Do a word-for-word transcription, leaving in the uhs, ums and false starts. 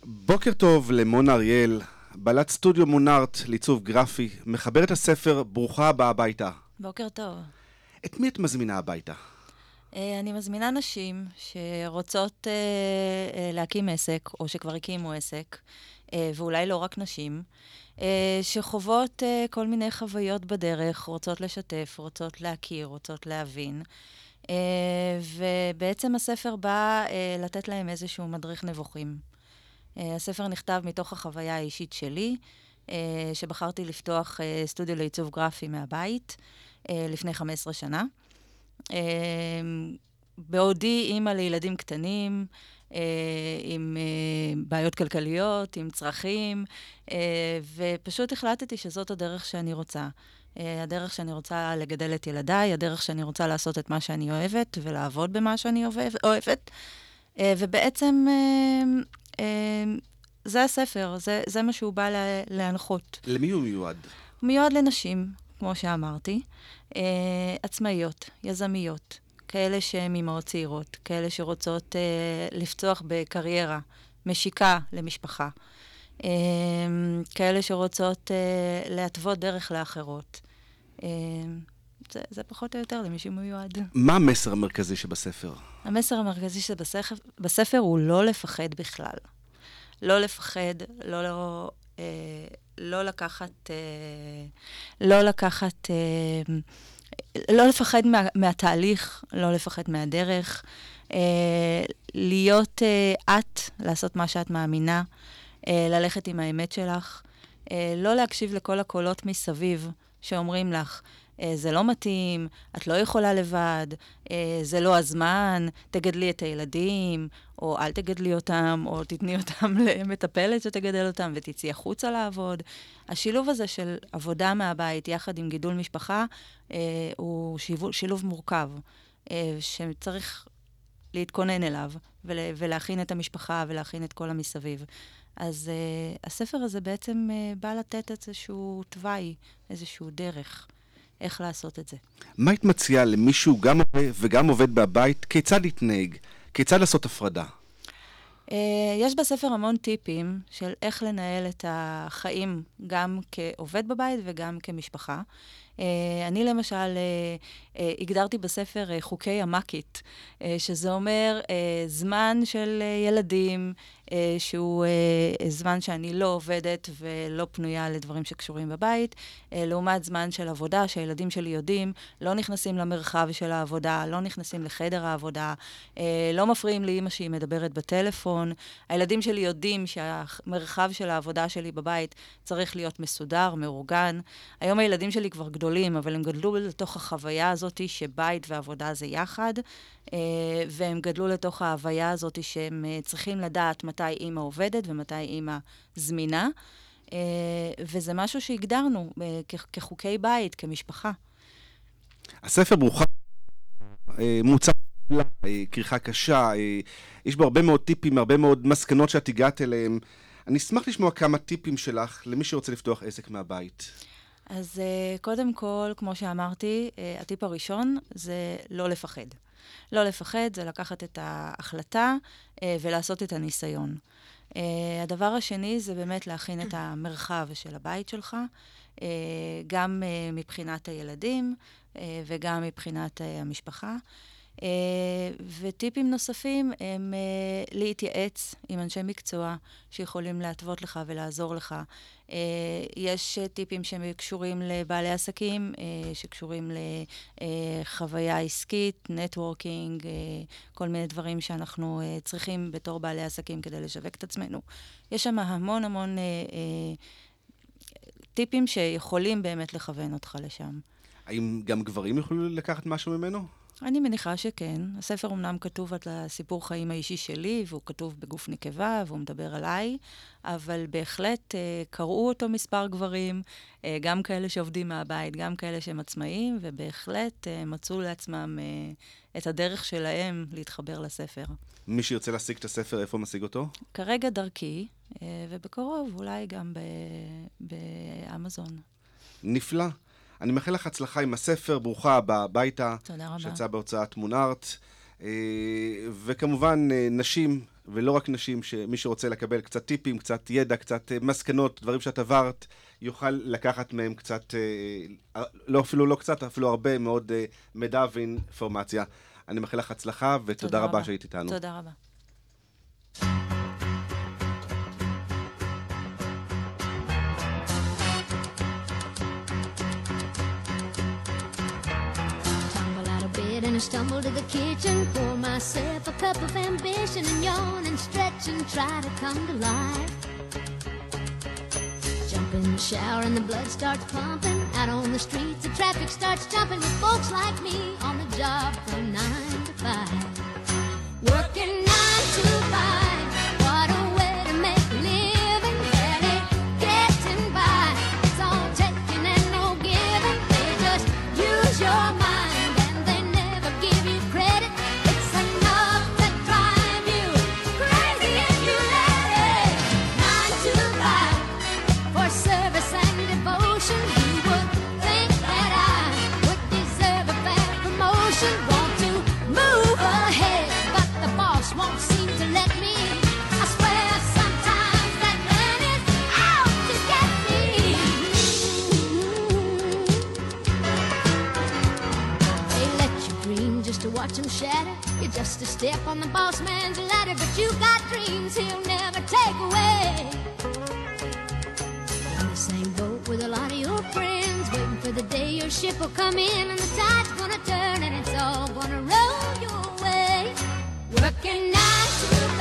בוקר טוב למונה אריאל, בעלת סטודיו מונארט לעיצוב גרפי, מחברת הספר ברוכה הבאה הביתה. בוקר טוב. את מי את מזמינה הביתה? אני מזמינה נשים שרוצות להקים עסק, או שכבר הקימו עסק, ואולי לא רק נשים, שחוות כל מיני חוויות בדרך, רוצות לשתף, רוצות להכיר, רוצות להבין. ובעצם הספר בא לתת להם איזשהו מדריך נבוכים. הספר נכתב מתוך החוויה האישית שלי, שבחרתי לפתוח סטודיו לעיצוב גרפי מהבית לפני חמש עשרה שנה. בעודי אימא לילדים קטנים, עם בעיות כלכליות, עם צרכים, ופשוט החלטתי שזאת הדרך שאני רוצה. הדרך שאני רוצה לגדל את ילדיי, הדרך שאני רוצה לעשות את מה שאני אוהבת, ולעבוד במה שאני אוהבת. ובעצם זה הספר, זה, זה מה שהוא בא להנחות. למי הוא מיועד? הוא מיועד לנשים, כמו שאמרתי, עצמאיות, יזמיות, כאלה שהן אימהות צעירות, כאלה שרוצות לפצוח בקריירה, משיקה למשפחה, כאלה שרוצות להתוות דרך לאחרות. זה, זה פחות או יותר למי שמיועד. מה המסר המרכזי שבספר? המסר המרכזי שבספר בספר הוא לא לפחד בכלל. לא לפחד, לא, לא, אה, לא לקחת, אה, לא לקחת, אה, לא לפחד מה, מהתהליך, לא לפחד מהדרך, אה, להיות אה, את, לעשות מה שאת מאמינה, אה, ללכת עם האמת שלך, אה, לא להקשיב לכל הקולות מסביב שאומרים לך, זה לא מתאים, את לא יכולה לבד, זה לא הזמן, תגדלי את הילדים, או אל תגדלי אותם, או תתני אותם למטפלת שתגדל אותם, ותצאי החוצה לעבוד. השילוב הזה של עבודה מהבית יחד עם גידול משפחה, הוא שילוב מורכב, שצריך להתכונן אליו, ולהכין את המשפחה, ולהכין את כל המסביב. אז הספר הזה בעצם בא לתת איזשהו תוואי, איזשהו דרך. איך לעשות את זה. מה היית מציעה למישהו גם עובד וגם עובד בבית? כיצד להתנהג? כיצד לעשות הפרדה? יש בספר המון טיפים של איך לנהל את החיים גם כעובד בבית וגם כמשפחה. אני למשל הגדרתי בספר חוקי המקית, שזה אומר זמן של ילדים, שהוא זמן שאני לא עובדת ולא פנויה לדברים שקשורים בבית, לעומת זמן של עבודה, שהילדים שלי יודעים, לא נכנסים למרחב של העבודה, לא נכנסים לחדר העבודה, לא מפריעים לאמא שהיא מדברת בטלפון. הילדים שלי יודעים שהמרחב של העבודה שלי בבית צריך להיות מסודר, מאורגן. היום הילדים שלי כבר גדולים, אבל הם גדלו לתוך החוויה הזאת שבית ועבודה זה יחד, והם גדלו לתוך ההוויה הזאת שהם צריכים לדעת מתי אימא עובדת ומתי אימא זמינה, וזה משהו שהגדרנו כחוקי בית, כמשפחה. הספר ברוכה מוצא כריכה קשה, יש בו הרבה מאוד טיפים, הרבה מאוד מסקנות שאת הגעת אליהם. אני אשמח לשמוע כמה טיפים שלך למי שרוצה לפתוח עסק מהבית. אז קודם כל, כמו שאמרתי, הטיפ הראשון זה לא לפחד. לא לפחד זה לקחת את ההחלטה ולעשות את הניסיון. הדבר השני זה באמת להכין את המרחב של הבית שלך, גם מבחינת הילדים וגם מבחינת המשפחה. Uh, וטיפים נוספים הם uh, להתייעץ עם אנשי מקצוע שיכולים להתוות לך ולעזור לך. Uh, יש uh, טיפים שקשורים לבעלי עסקים, uh, שקשורים לחוויה עסקית, נטוורקינג, uh, כל מיני דברים שאנחנו uh, צריכים בתור בעלי עסקים כדי לשווק את עצמנו. יש שם המון המון uh, uh, טיפים שיכולים באמת לכוון אותך לשם. האם גם גברים יוכלו לקחת משהו ממנו? אני מניחה שכן. הספר אומנם כתוב על הסיפור חיים האישי שלי, והוא כתוב בגוף נקבה, והוא מדבר עליי, אבל בהחלט קראו אותו מספר גברים, גם כאלה שעובדים מהבית, גם כאלה שהם עצמאיים, ובהחלט מצאו לעצמם את הדרך שלהם להתחבר לספר. מי שירצה להשיג את הספר, איפה משיג אותו? כרגע דרכי, ובקרוב אולי גם באמזון. נפלא. אני מאחל לך הצלחה עם הספר, ברוכה הבאה הביתה. תודה רבה. שיצא בהוצאת מונארט. וכמובן, נשים ולא רק נשים, שמי שרוצה לקבל קצת טיפים, קצת ידע, קצת מסקנות, דברים שאת עברת, יוכל לקחת מהם קצת, לא אפילו לא קצת, אפילו הרבה מאוד מידע ואינפורמציה. אני מאחל לך הצלחה, ותודה רבה שהיית איתנו. תודה רבה. And I stumble to the kitchen, pour myself a cup of ambition and yawn and stretch and try to come to life. Jump in the shower and the blood starts pumping. Out on the streets the traffic starts jumping with folks like me on the job from nine to five. Working nine to five, what a way to make a living. Barely getting by, it's all taking and no giving. They just use your mind. Watch him shatter. You're just a step on the boss man's ladder, but you got dreams he'll never take away. In the same boat with a lot of your friends, waiting for the day your ship will come in and the tide's gonna turn and it's all gonna roll your way. Working nine to